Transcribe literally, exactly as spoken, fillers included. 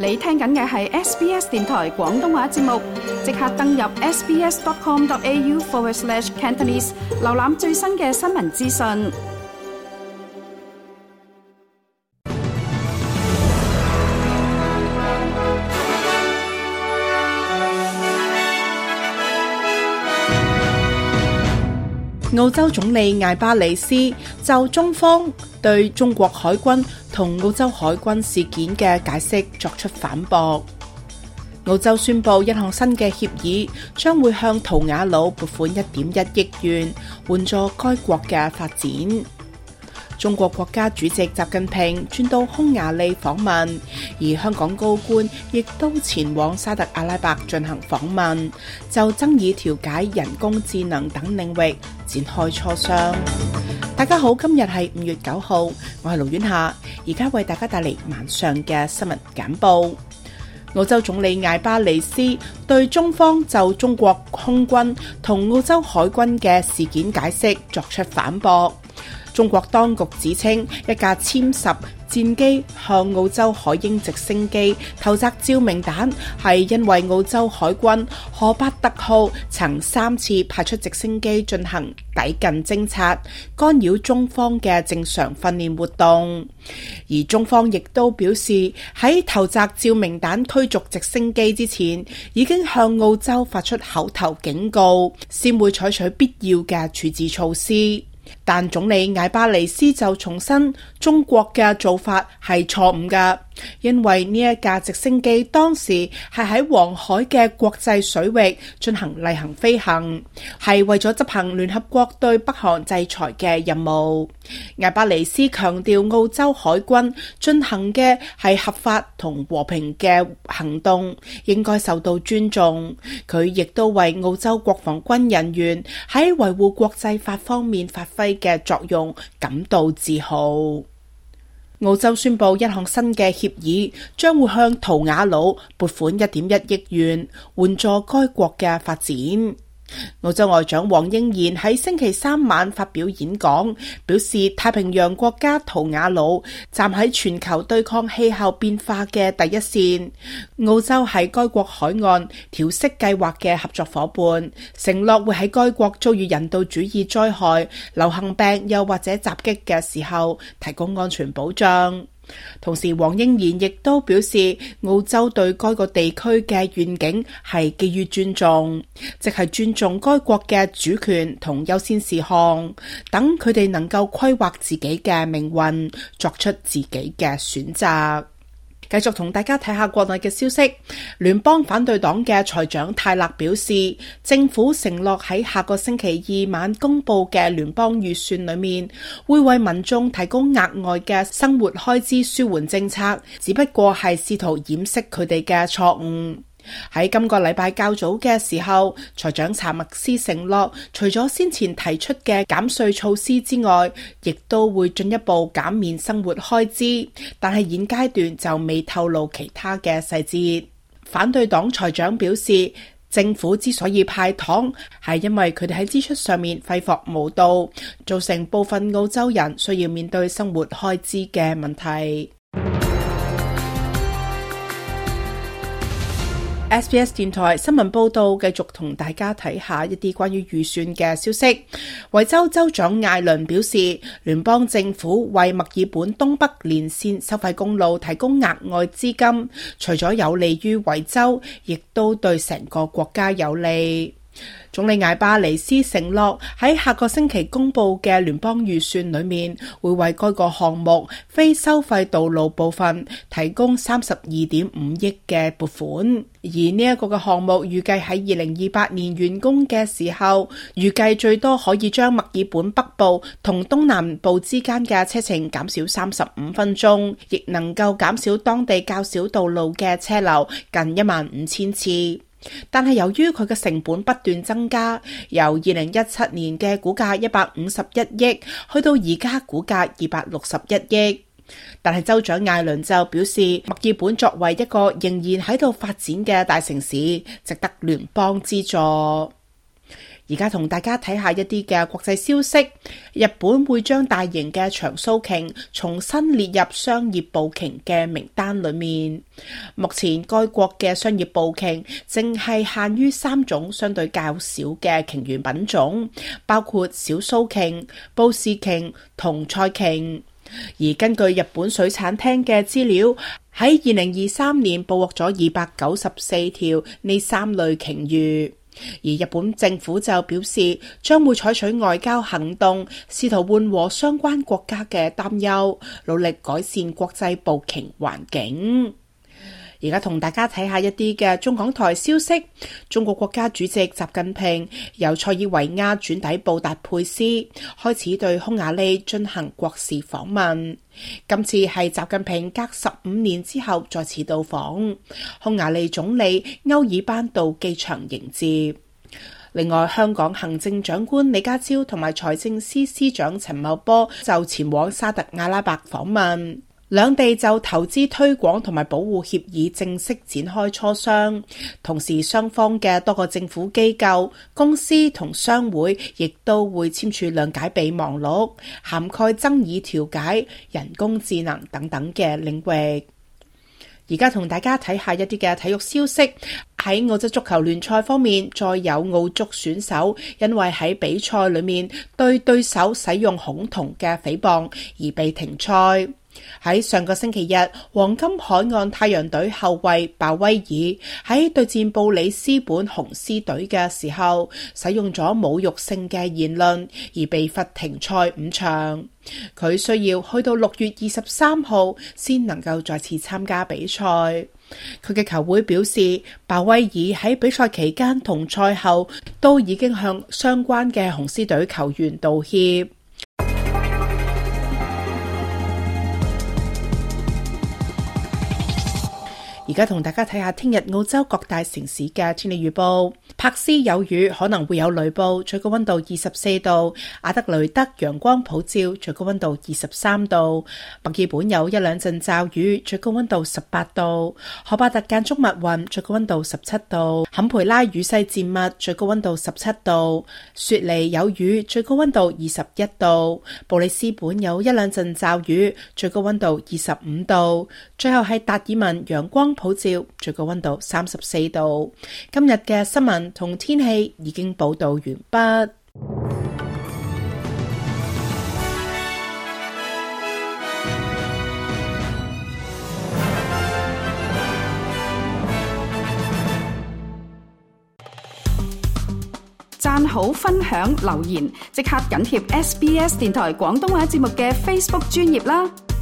你聽緊嘅係 S B S 電台廣東話節目，即刻登入 sbs.com.au forward slash Cantonese， 瀏覽最新嘅新聞資訊。 澳洲總理艾巴尼斯就中方對中國海軍同澳洲海軍事件嘅解釋作出反駁。澳洲宣布一項新嘅協議，將會向圖瓦魯撥款一點一億元，援助該國嘅發展。中國國家主席習近平轉到匈牙利訪問，而香港高官亦都前往沙特阿拉伯進行訪問，就爭議調解人工智能等領域展開磋商。大家好，今日係五月九號，我係盧婉霞，而家為大家帶嚟晚上嘅新聞簡報。澳洲總理艾巴尼斯對中方就中國空軍同澳洲海軍嘅事件解釋作出反駁。中國當局指稱一架殲十戰機向澳洲海鷹直升機投擲照明彈，係因為澳洲海軍荷伯特號曾三次派出直升機進行抵近偵察，干擾中方嘅正常訓練活動。而中方亦都表示，喺投擲照明彈驅逐直升機之前，已經向澳洲發出口頭警告，先會採取必要嘅處置措施。但總理艾巴尼斯就重申，中國嘅做法係錯誤㗎，因為呢一架直升機當時係喺黃海嘅國際水域進行例行飛行，係為咗執行聯合國對北韓制裁嘅任務。艾巴尼斯強調，澳洲海軍進行嘅係合法同和平嘅行動，應該受到尊重。佢亦都為澳洲國防軍人員喺維護國際法方面發揮嘅作用感到自豪。澳洲宣布一項新嘅協議，將會向圖瓦魯撥款一點一億元，援助該國嘅發展。澳洲外長黃英賢喺星期三晚發表演講，表示太平洋國家圖瓦魯站喺全球對抗氣候變化嘅第一線。澳洲係該國海岸調適計劃嘅合作夥伴，承諾會喺該國遭遇人道主義災害、流行病又或者襲擊嘅時候提供安全保障。同時，黃英賢亦都表示，澳洲對該個地區嘅願景係基於尊重，即係尊重該國嘅主權同優先事項，等佢哋能夠規劃自己嘅命運，作出自己嘅選擇。繼續同大家睇下國內嘅消息，聯邦反對黨嘅財長泰勒表示，政府承諾喺下個星期二晚公布嘅聯邦預算裏面，會為民眾提供額外嘅生活開支舒緩政策，只不過係試圖掩飾佢哋嘅錯誤。喺今個禮拜較早嘅時候，財長查默斯承諾，除咗先前提出嘅減稅措施之外，亦都會進一步減免生活開支，但係現階段就未透露其他嘅細節。反對黨財長表示，政府之所以派糖，係因為佢哋喺支出上面揮霍無度，造成部分澳洲人需要面對生活開支嘅問題。S B S 電台新聞報道，繼續同大家睇下一啲關於預算嘅消息。維州州長艾倫表示，聯邦政府為墨爾本東北連線收費公路提供額外資金，除咗有利於維州，亦都對成個國家有利。總理艾巴尼斯承諾喺下個星期公布嘅聯邦預算裏面，會為該個項目非收費道路部分提供三十二點五億嘅撥款。而呢一個嘅項目預計喺二零二八年完工嘅時候，預計最多可以將墨爾本北部同東南部之間嘅車程減少三十五分鐘，亦能夠減少當地較少道路嘅車流近一萬五千次。但係由於佢嘅成本不斷增加，由二零一七年嘅估價一百五十一億去到而家估價二百六十一億。但係州長艾倫就表示，墨爾本作為一個仍然喺度發展嘅大城市，值得聯邦資助。 而家同大家睇下一啲嘅國際消息。日本會將大型嘅長鬚鯨重新列入商業捕鯨嘅名單裏面。目前該國嘅商業捕鯨淨係限於三種相對較少嘅鯨魚品種，包括小鬚鯨、布氏鯨同菜鯨。而根據日本水產廳嘅資料，喺二零二三年捕獲咗二百九十四條呢三類鯨魚。而日本政府就表示，將會採取外交行動，試圖緩和相關國家嘅擔憂，努力改善國際捕鯨環境。而家同大家睇下一啲嘅中港台消息。中國國家主席習近平由塞爾維亞轉抵布達佩斯，開始對匈牙利進行國事訪問。今次係習近平隔十五年之後再次到訪，匈牙利總理歐爾班到機場迎接。另外，香港行政長官李家超同埋財政司司長陳茂波就前往沙特阿拉伯訪問。兩地就投資推廣同埋保護協議正式展開磋商，同時雙方嘅多個政府機構、公司同商會亦都會簽署諒解備忘錄，涵蓋爭議調解、人工智能等等嘅領域。而家同大家睇下一啲嘅體育消息。喺澳洲足球聯賽方面，再有澳足選手因為喺比賽裏面對對手使用恐同嘅誹謗而被停賽。喺上個星期日，黃金海岸太陽隊後衛鮑威爾喺對戰布里斯本紅獅隊嘅時候，使用咗侮辱性嘅言論而被罰停賽五場。佢需要去到六月二十三號先能夠再次參加比賽。佢嘅球會表示，鮑威爾喺比賽期間同賽後都已經向相關嘅紅獅隊球員道歉。而家同大家睇下聽日澳洲各大城市嘅天氣預報。柏斯有雨，可能會有雷暴，最高溫度二十四度；阿德雷德陽光普照，最高溫度二十三度；墨爾本有一兩陣驟雨，最高溫度十八度；荷巴特間中密雲，最高溫度十七度；坎培拉雨勢漸密，最高溫度十七度；雪梨有雨，最高溫度二十一度；布里斯本有一兩陣驟雨，最高溫度二十五度；最後係達爾文陽光普照，最高溫度三十四度。今日嘅新聞同天氣已經報道完畢。 讚好、分享、留言，即刻緊貼 S B S 電台廣東話節目嘅 Facebook 專頁啦！